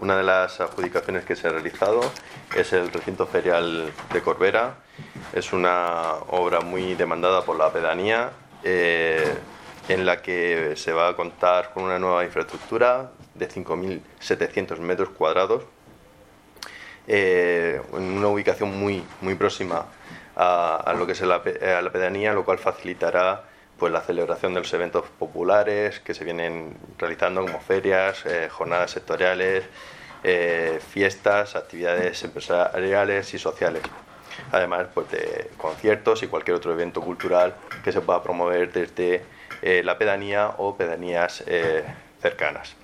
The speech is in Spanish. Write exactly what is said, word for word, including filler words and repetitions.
Una de las adjudicaciones que se ha realizado es el recinto ferial de Corbera. Es una obra muy demandada por la pedanía, eh, en la que se va a contar con una nueva infraestructura de cinco mil setecientos metros cuadrados, eh, en una ubicación muy, muy próxima a, a lo que es la, a la pedanía, lo cual facilitará pues la celebración de los eventos populares que se vienen realizando, como ferias, eh, jornadas sectoriales, eh, fiestas, actividades empresariales y sociales, además pues de conciertos y cualquier otro evento cultural que se pueda promover desde eh, la pedanía o pedanías eh, cercanas.